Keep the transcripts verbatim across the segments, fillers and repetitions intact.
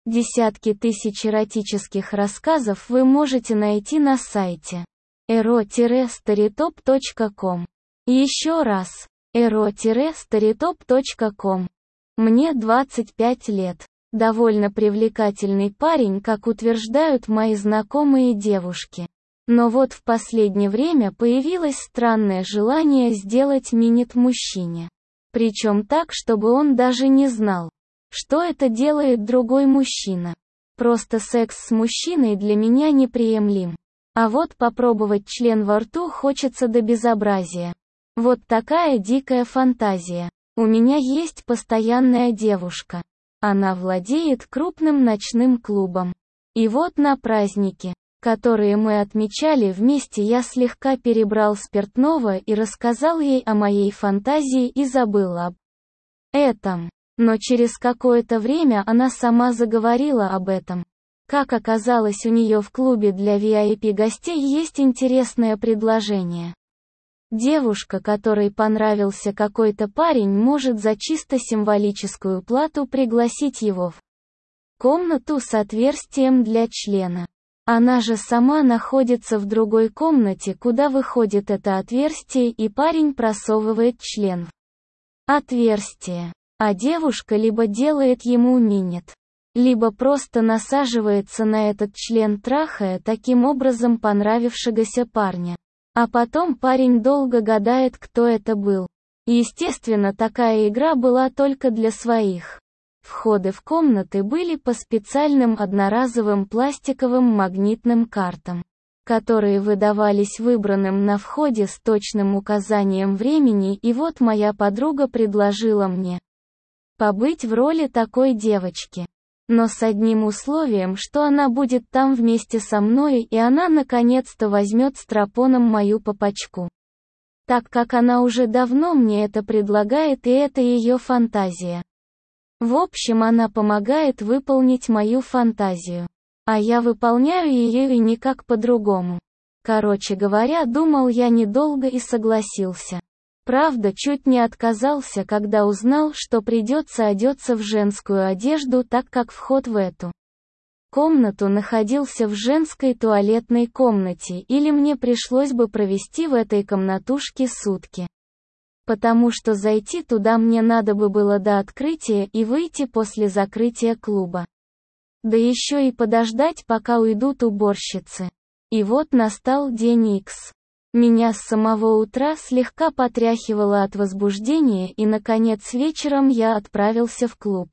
Десятки тысяч эротических рассказов вы можете найти на сайте эро старитоп точка ком. Еще раз, эро старитоп точка ком. Мне двадцать пять лет. Довольно привлекательный парень, как утверждают мои знакомые девушки. Но вот в последнее время появилось странное желание сделать минет мужчине. Причем так, чтобы он даже не знал, что это делает другой мужчина. Просто секс с мужчиной для меня неприемлем. А вот попробовать член во рту хочется до безобразия. Вот такая дикая фантазия. У меня есть постоянная девушка. Она владеет крупным ночным клубом. И вот на празднике, которые мы отмечали вместе, я слегка перебрал спиртного и рассказал ей о моей фантазии и забыл об этом. Но через какое-то время она сама заговорила об этом. Как оказалось, у нее в клубе для ви ай пи гостей есть интересное предложение. Девушка, которой понравился какой-то парень, может за чисто символическую плату пригласить его в комнату с отверстием для члена. Она же сама находится в другой комнате, куда выходит это отверстие, и парень просовывает член в отверстие. А девушка либо делает ему минет, либо просто насаживается на этот член, трахая таким образом понравившегося парня. А потом парень долго гадает, кто это был. Естественно, такая игра была только для своих. Входы в комнаты были по специальным одноразовым пластиковым магнитным картам, которые выдавались выбранным на входе с точным указанием времени, и вот моя подруга предложила мне побыть в роли такой девочки. Но с одним условием, что она будет там вместе со мной, и она наконец-то возьмет стропоном мою попочку. Так как она уже давно мне это предлагает, и это ее фантазия. В общем, она помогает выполнить мою фантазию. А я выполняю ее и никак по-другому. Короче говоря, думал я недолго и согласился. Правда, чуть не отказался, когда узнал, что придется одеться в женскую одежду, так как вход в эту комнату находился в женской туалетной комнате, или мне пришлось бы провести в этой комнатушке сутки. Потому что зайти туда мне надо бы было до открытия и выйти после закрытия клуба. Да еще и подождать, пока уйдут уборщицы. И вот настал день Икс. Меня с самого утра слегка потряхивало от возбуждения, и наконец вечером я отправился в клуб.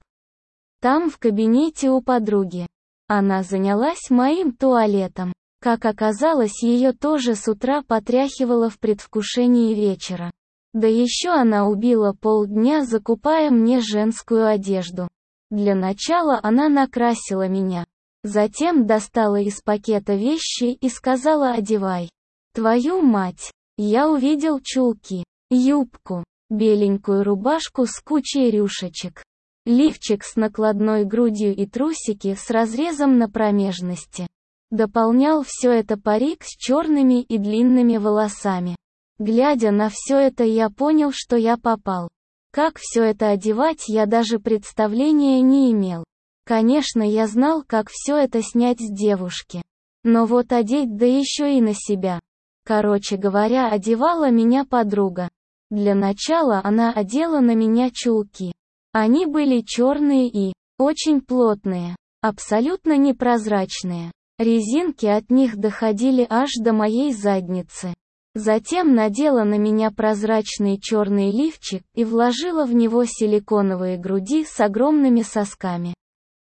Там в кабинете у подруги. Она занялась моим туалетом. Как оказалось, ее тоже с утра потряхивало в предвкушении вечера. Да еще она убила полдня, закупая мне женскую одежду. Для начала она накрасила меня. Затем достала из пакета вещи и сказала: «Одевай». Твою мать! Я увидел чулки, юбку, беленькую рубашку с кучей рюшечек, лифчик с накладной грудью и трусики с разрезом на промежности. Дополнял все это парик с черными и длинными волосами. Глядя на все это, я понял, что я попал. Как все это одевать, я даже представления не имел. Конечно, я знал, как все это снять с девушки. Но вот одеть, да еще и на себя. Короче говоря, одевала меня подруга. Для начала она одела на меня чулки. Они были черные и очень плотные, абсолютно непрозрачные. Резинки от них доходили аж до моей задницы. Затем надела на меня прозрачный черный лифчик и вложила в него силиконовые груди с огромными сосками.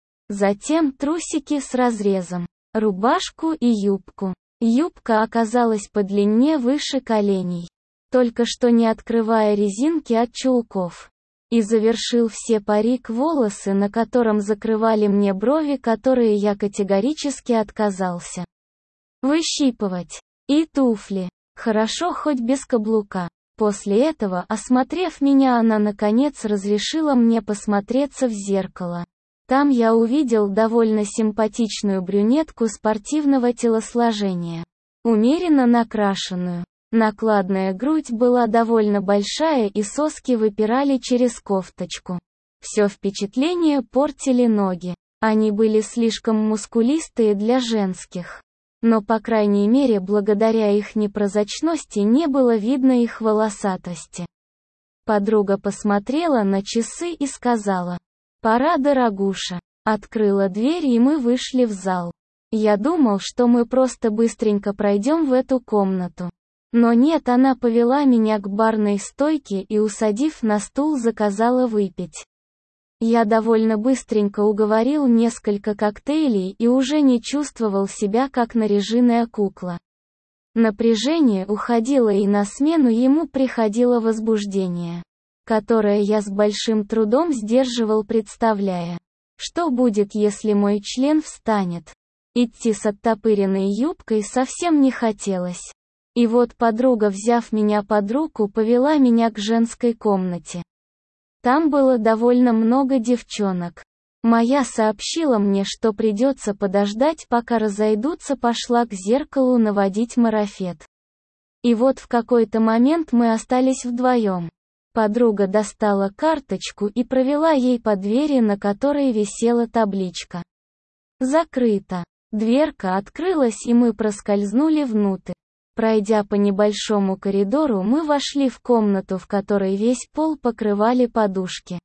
Затем трусики с разрезом, рубашку и юбку. Юбка оказалась по длине выше коленей, только что не открывая резинки от чулков. И завершил все парик волосы, на котором закрывали мне брови, которые я категорически отказался выщипывать. И туфли. Хорошо хоть без каблука. После этого, осмотрев меня, она наконец разрешила мне посмотреться в зеркало. Там я увидел довольно симпатичную брюнетку спортивного телосложения. Умеренно накрашенную. Накладная грудь была довольно большая, и соски выпирали через кофточку. Все впечатление портили ноги. Они были слишком мускулистые для женских. Но по крайней мере благодаря их непрозрачности не было видно их волосатости. Подруга посмотрела на часы и сказала: «Пора, дорогуша». Открыла дверь и мы вышли в зал. Я думал, что мы просто быстренько пройдем в эту комнату. Но нет, она повела меня к барной стойке и, усадив на стул, заказала выпить. Я довольно быстренько уговорил несколько коктейлей и уже не чувствовал себя как наряженная кукла. Напряжение уходило, и на смену ему приходило возбуждение, которое я с большим трудом сдерживал, представляя, что будет, если мой член встанет. Идти с оттопыренной юбкой совсем не хотелось. И вот подруга, взяв меня под руку, повела меня к женской комнате. Там было довольно много девчонок. Моя сообщила мне, что придется подождать, пока разойдутся, пошла к зеркалу наводить марафет. И вот в какой-то момент мы остались вдвоем. Подруга достала карточку и провела ей по двери, на которой висела табличка «Закрыто». Дверка открылась, и мы проскользнули внутрь. Пройдя по небольшому коридору, мы вошли в комнату, в которой весь пол покрывали подушки.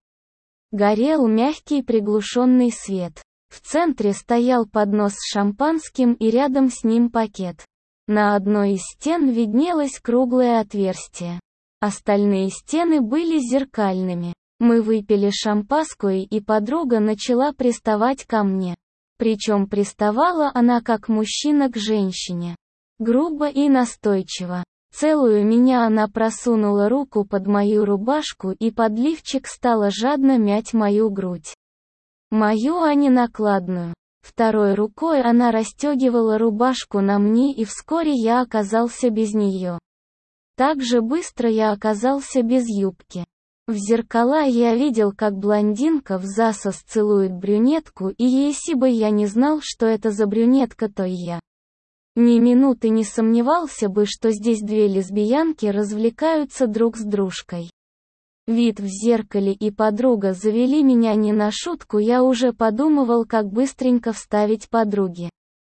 Горел мягкий приглушенный свет. В центре стоял поднос с шампанским и рядом с ним пакет. На одной из стен виднелось круглое отверстие. Остальные стены были зеркальными. Мы выпили шампанское, и подруга начала приставать ко мне. Причем приставала она как мужчина к женщине. Грубо и настойчиво. Целую меня она просунула руку под мою рубашку, и под лифчик стала жадно мять мою грудь. Мою, а не накладную. Второй рукой она расстегивала рубашку на мне, и вскоре я оказался без нее. Так же быстро я оказался без юбки. В зеркала я видел, как блондинка в засос целует брюнетку, и если бы я не знал, что это за брюнетка, то я ни минуты не сомневался бы, что здесь две лесбиянки развлекаются друг с дружкой. Вид в зеркале и подруга завели меня не на шутку, я уже подумывал, как быстренько вставить подруге.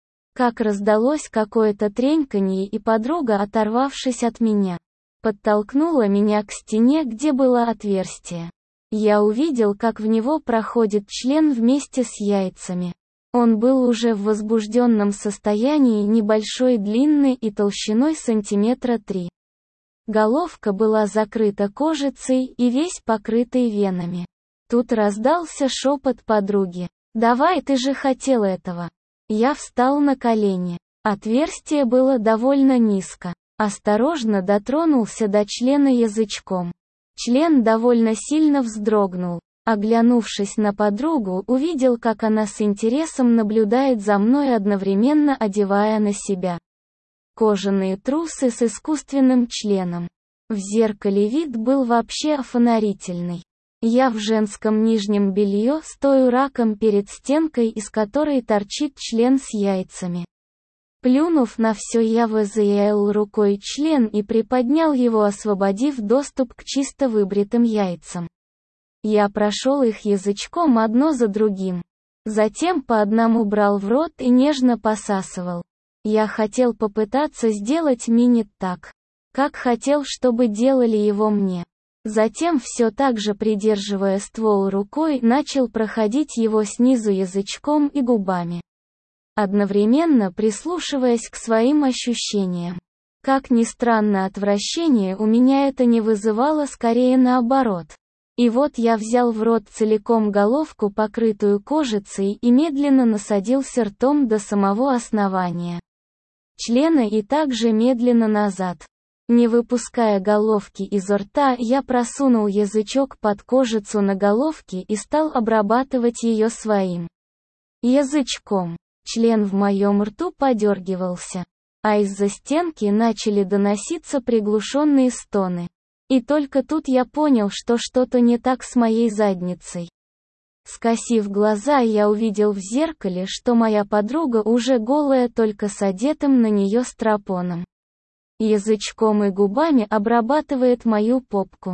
Как раздалось какое-то треньканье, и подруга, оторвавшись от меня, подтолкнула меня к стене, где было отверстие. Я увидел, как в него проходит член вместе с яйцами. Он был уже в возбужденном состоянии, небольшой, длинный и толщиной сантиметра три. Головка была закрыта кожицей и весь покрытый венами. Тут раздался шепот подруги: «Давай, ты же хотел этого». Я встал на колени. Отверстие было довольно низко. Осторожно дотронулся до члена язычком. Член довольно сильно вздрогнул. Оглянувшись на подругу, увидел, как она с интересом наблюдает за мной, одновременно одевая на себя кожаные трусы с искусственным членом. В зеркале вид был вообще офонарительный. Я в женском нижнем белье стою раком перед стенкой, из которой торчит член с яйцами. Плюнув на все, я взял рукой член и приподнял его, освободив доступ к чисто выбритым яйцам. Я прошел их язычком одно за другим. Затем по одному брал в рот и нежно посасывал. Я хотел попытаться сделать мини так, как хотел, чтобы делали его мне. Затем, все так же придерживая ствол рукой, начал проходить его снизу язычком и губами, одновременно прислушиваясь к своим ощущениям. Как ни странно, отвращение у меня это не вызывало, скорее наоборот. И вот я взял в рот целиком головку, покрытую кожицей, и медленно насадился ртом до самого основания члена и также медленно назад. Не выпуская головки изо рта, я просунул язычок под кожицу на головке и стал обрабатывать ее своим язычком. Член в моем рту подергивался, а из-за стенки начали доноситься приглушенные стоны. И только тут я понял, что что-то не так с моей задницей. Скосив глаза, я увидел в зеркале, что моя подруга уже голая, только с одетым на нее стропоном. Язычком и губами обрабатывает мою попку.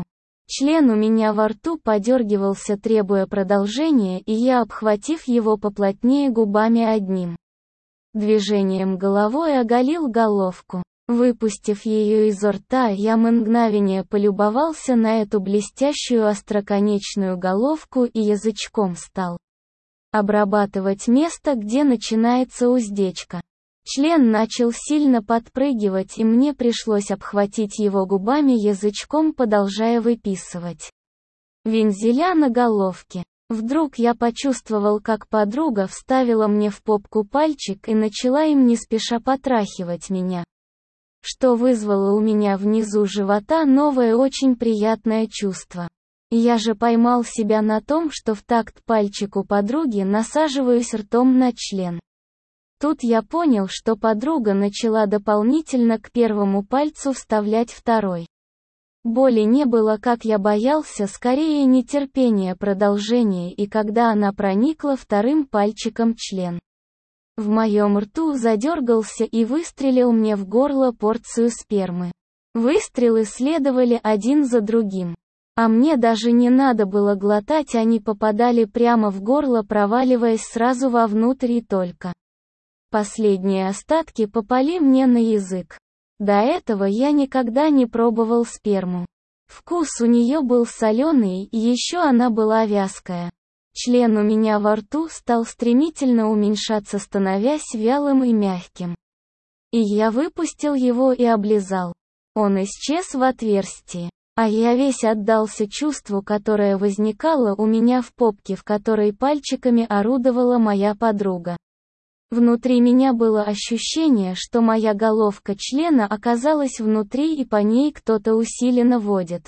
Член у меня во рту подергивался, требуя продолжения, и я, обхватив его поплотнее губами, одним движением головой оголил головку. Выпустив ее изо рта, я мгновение полюбовался на эту блестящую остроконечную головку и язычком стал обрабатывать место, где начинается уздечка. Член начал сильно подпрыгивать, и мне пришлось обхватить его губами, язычком продолжая выписывать вензеля на головке. Вдруг я почувствовал, как подруга вставила мне в попку пальчик и начала им не спеша потрахивать меня, что вызвало у меня внизу живота новое очень приятное чувство. Я же поймал себя на том, что в такт пальчику подруги насаживаюсь ртом на член. Тут я понял, что подруга начала дополнительно к первому пальцу вставлять второй. Боли не было, как я боялся, скорее нетерпение продолжения, и когда она проникла вторым пальчиком, член в моем рту задергался и выстрелил мне в горло порцию спермы. Выстрелы следовали один за другим. А мне даже не надо было глотать, они попадали прямо в горло, проваливаясь сразу вовнутрь, и только последние остатки попали мне на язык. До этого я никогда не пробовал сперму. Вкус у нее был соленый, и еще она была вязкая. Член у меня во рту стал стремительно уменьшаться, становясь вялым и мягким. И я выпустил его и облизал. Он исчез в отверстии. А я весь отдался чувству, которое возникало у меня в попке, в которой пальчиками орудовала моя подруга. Внутри меня было ощущение, что моя головка члена оказалась внутри, и по ней кто-то усиленно водит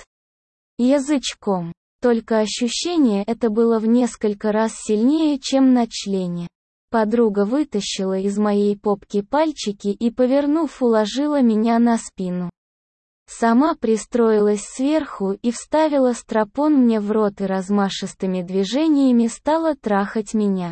язычком. Только ощущение это было в несколько раз сильнее, чем на члене. Подруга вытащила из моей попки пальчики и, повернув, уложила меня на спину. Сама пристроилась сверху и вставила стропон мне в рот и размашистыми движениями стала трахать меня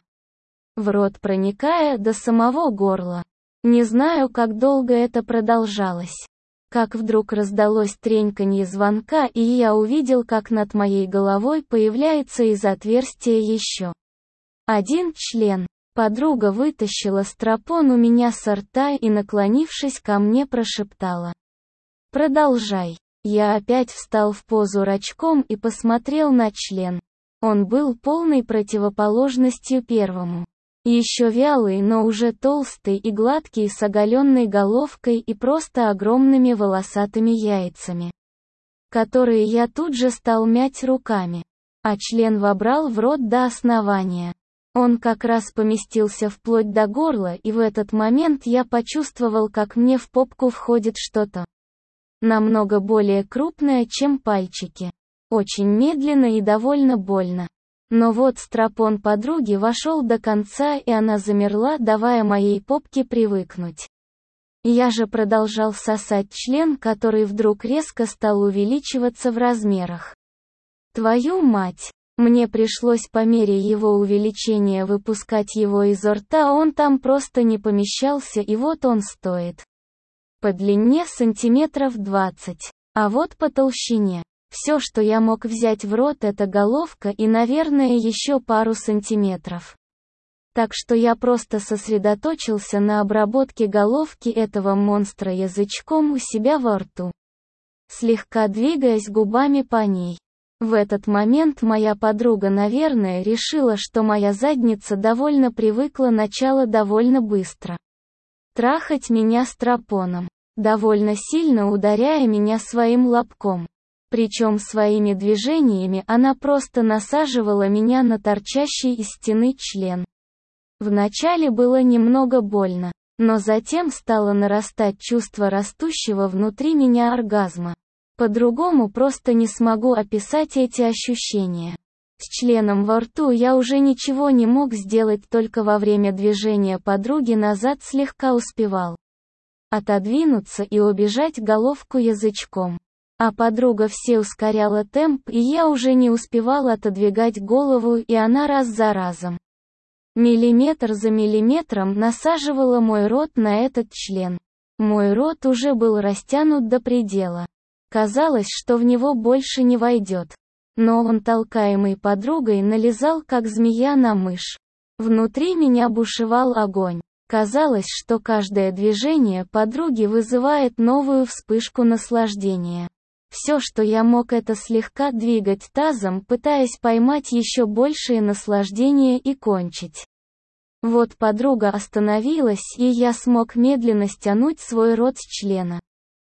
в рот, проникая до самого горла. Не знаю, как долго это продолжалось. Как вдруг раздалось треньканье звонка, и я увидел, как над моей головой появляется из отверстия еще один член. Подруга вытащила стропон у меня со рта и, наклонившись ко мне, прошептала: «Продолжай». Я опять встал в позу рачком и посмотрел на член. Он был полной противоположностью первому. Еще вялый, но уже толстый и гладкий, с оголенной головкой и просто огромными волосатыми яйцами, которые я тут же стал мять руками. А член вобрал в рот до основания. Он как раз поместился вплоть до горла, и в этот момент я почувствовал, как мне в попку входит что-то намного более крупное, чем пальчики. Очень медленно и довольно больно. Но вот стропон подруги вошел до конца, и она замерла, давая моей попке привыкнуть. Я же продолжал сосать член, который вдруг резко стал увеличиваться в размерах. Твою мать! Мне пришлось по мере его увеличения выпускать его изо рта, он там просто не помещался, и вот он стоит по длине сантиметров двадцать, а вот по толщине. Все, что я мог взять в рот, это головка и, наверное, еще пару сантиметров. Так что я просто сосредоточился на обработке головки этого монстра язычком у себя во рту, слегка двигаясь губами по ней. В этот момент моя подруга, наверное, решила, что моя задница довольно привыкла, начала довольно быстро трахать меня стропоном, довольно сильно ударяя меня своим лобком. Причем своими движениями она просто насаживала меня на торчащий из стены член. Вначале было немного больно, но затем стало нарастать чувство растущего внутри меня оргазма. По-другому просто не смогу описать эти ощущения. С членом во рту я уже ничего не мог сделать, только во время движения подруги назад слегка успевал отодвинуться и убежать головку язычком. А подруга все ускоряла темп, и я уже не успевал отодвигать голову, и она раз за разом, миллиметр за миллиметром, насаживала мой рот на этот член. Мой рот уже был растянут до предела. Казалось, что в него больше не войдет. Но он, толкаемый подругой, налезал, как змея на мышь. Внутри меня бушевал огонь. Казалось, что каждое движение подруги вызывает новую вспышку наслаждения. Все, что я мог, это слегка двигать тазом, пытаясь поймать еще большее наслаждение и кончить. Вот подруга остановилась, и я смог медленно стянуть свой рот с члена.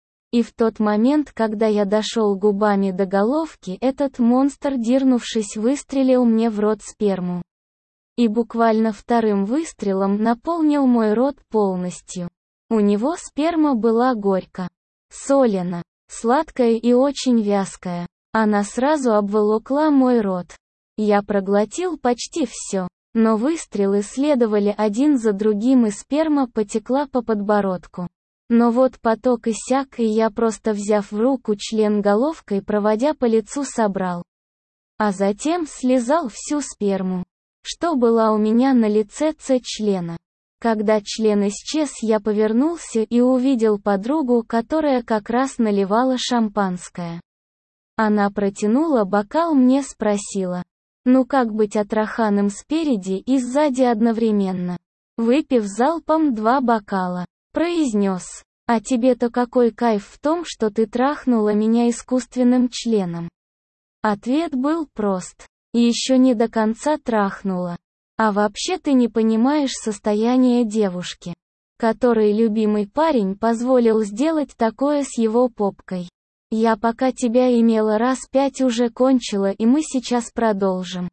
И в тот момент, когда я дошел губами до головки, этот монстр, дернувшись, выстрелил мне в рот сперму. И буквально вторым выстрелом наполнил мой рот полностью. У него сперма была горько, солено, сладкая и очень вязкая. Она сразу обволокла мой рот. Я проглотил почти все, но выстрелы следовали один за другим, и сперма потекла по подбородку. Но вот поток иссяк, и я, просто взяв в руку член головкой, проводя по лицу, собрал. А затем слизал всю сперму, что была у меня на лице С-члена. Когда член исчез, я повернулся и увидел подругу, которая как раз наливала шампанское. Она протянула бокал мне, спросила: «Ну как быть отраханым спереди и сзади одновременно?» Выпив залпом два бокала, произнес: «А тебе-то какой кайф в том, что ты трахнула меня искусственным членом?» Ответ был прост: «Еще не до конца трахнула. А вообще ты не понимаешь состояние девушки, которой любимый парень позволил сделать такое с его попкой. Я пока тебя имела раз пять уже кончила, и мы сейчас продолжим».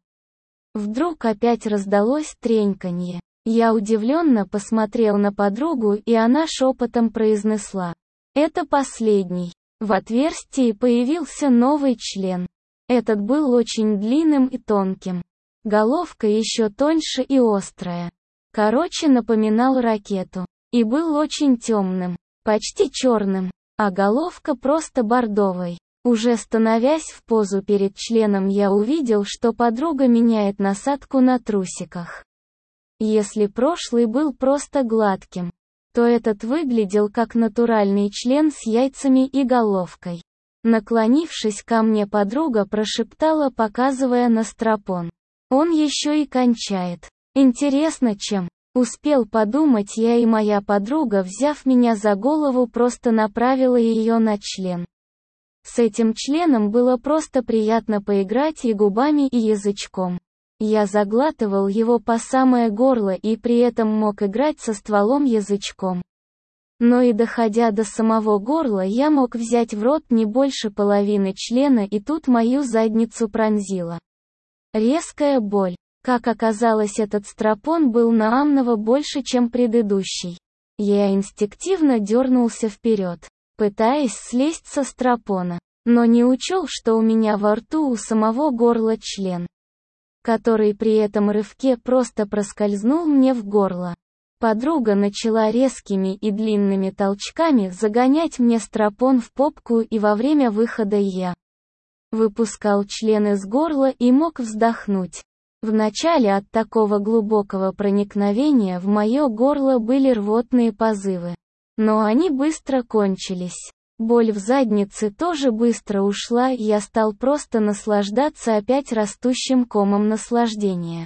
Вдруг опять раздалось треньканье. Я удивленно посмотрел на подругу, и она шепотом произнесла: «Это последний». В отверстии появился новый член. Этот был очень длинным и тонким. Головка еще тоньше и острая. Короче, напоминал ракету. И был очень темным, почти черным, а головка просто бордовой. Уже становясь в позу перед членом, я увидел, что подруга меняет насадку на трусиках. Если прошлый был просто гладким, то этот выглядел как натуральный член с яйцами и головкой. Наклонившись ко мне, подруга прошептала, показывая на стропон: «Он еще и кончает. Интересно, чем?» Успел подумать я, и моя подруга, взяв меня за голову, просто направила ее на член. С этим членом было просто приятно поиграть и губами, и язычком. Я заглатывал его по самое горло и при этом мог играть со стволом язычком. Но и доходя до самого горла, я мог взять в рот не больше половины члена, и тут мою задницу пронзила резкая боль. Как оказалось, этот стропон был на амново больше, чем предыдущий. Я инстинктивно дернулся вперед, пытаясь слезть со стропона, но не учел, что у меня во рту у самого горла член, который при этом рывке просто проскользнул мне в горло. Подруга начала резкими и длинными толчками загонять мне стропон в попку, и во время выхода я выпускал член из горла и мог вздохнуть. Вначале от такого глубокого проникновения в мое горло были рвотные позывы, но они быстро кончились. Боль в заднице тоже быстро ушла, и я стал просто наслаждаться опять растущим комом наслаждения.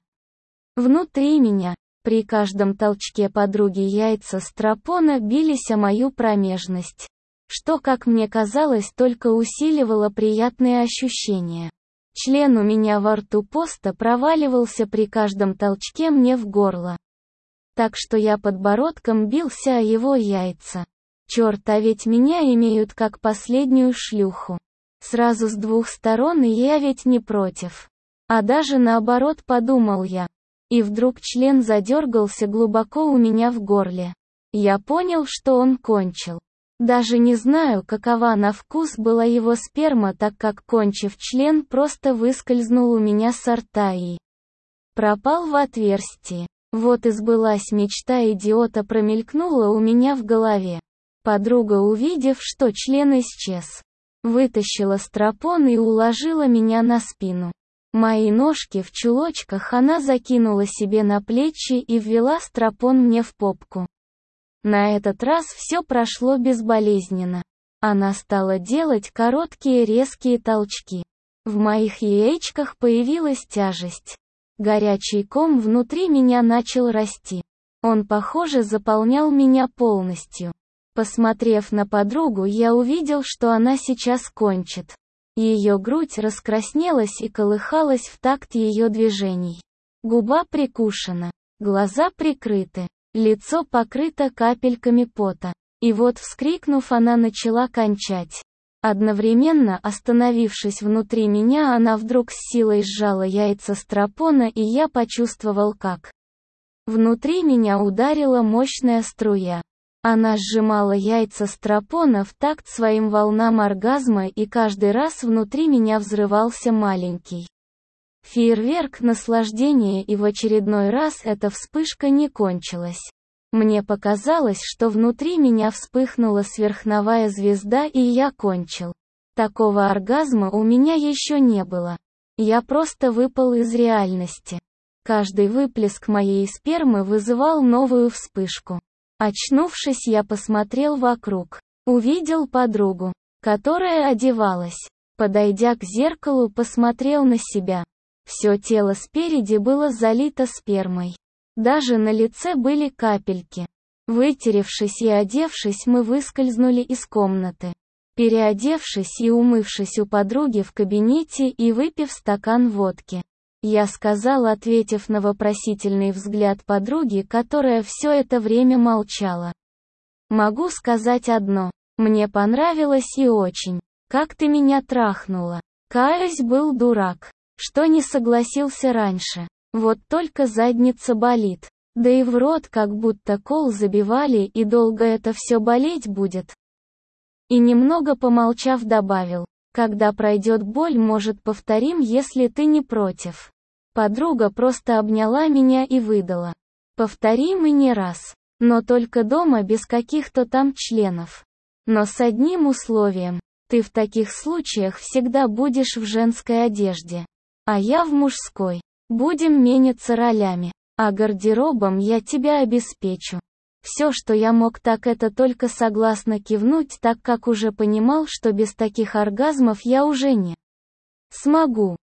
Внутри меня, при каждом толчке подруги, яйца стропона бились о мою промежность, что, как мне казалось, только усиливало приятные ощущения. Член у меня во рту просто проваливался при каждом толчке мне в горло, так что я подбородком бился о его яйца. Черт, а ведь меня имеют как последнюю шлюху. Сразу с двух сторон, и я ведь не против. А даже наоборот, подумал я. И вдруг член задергался глубоко у меня в горле. Я понял, что он кончил. Даже не знаю, какова на вкус была его сперма, так как, кончив, член просто выскользнул у меня со рта и пропал в отверстие. Вот и сбылась мечта идиота, промелькнула у меня в голове. Подруга, увидев, что член исчез, вытащила стропон и уложила меня на спину. Мои ножки в чулочках она закинула себе на плечи и ввела стропон мне в попку. На этот раз все прошло безболезненно. Она стала делать короткие резкие толчки. В моих яичках появилась тяжесть. Горячий ком внутри меня начал расти. Он, похоже, заполнял меня полностью. Посмотрев на подругу, я увидел, что она сейчас кончит. Ее грудь раскраснелась и колыхалась в такт ее движений. Губа прикушена, глаза прикрыты, лицо покрыто капельками пота. И вот, вскрикнув, она начала кончать. Одновременно остановившись внутри меня, она вдруг с силой сжала яйца стропона, и я почувствовал, как внутри меня ударила мощная струя. Она сжимала яйца стропона в такт своим волнам оргазма, и каждый раз внутри меня взрывался маленький фейерверк наслаждения, и в очередной раз эта вспышка не кончилась. Мне показалось, что внутри меня вспыхнула сверхновая звезда, и я кончил. Такого оргазма у меня еще не было. Я просто выпал из реальности. Каждый выплеск моей спермы вызывал новую вспышку. Очнувшись, я посмотрел вокруг. Увидел подругу, которая одевалась. Подойдя к зеркалу, посмотрел на себя. Все тело спереди было залито спермой. Даже на лице были капельки. Вытеревшись и одевшись, мы выскользнули из комнаты. Переодевшись и умывшись у подруги в кабинете и выпив стакан водки, я сказал, ответив на вопросительный взгляд подруги, которая все это время молчала. Могу сказать одно. Мне понравилось и очень. Как ты меня трахнула. Каюсь, был дурак, что не согласился раньше. Вот только задница болит. Да и в рот как будто кол забивали, и долго это все болеть будет. И немного помолчав добавил: когда пройдет боль, может, повторим, если ты не против. Подруга просто обняла меня и выдала: повторим и не раз. Но только дома без каких-то там членов. Но с одним условием. Ты в таких случаях всегда будешь в женской одежде. А я в мужской. Будем меняться ролями, а гардеробом я тебя обеспечу. Все, что я мог, так это только согласно кивнуть, так как уже понимал, что без таких оргазмов я уже не смогу.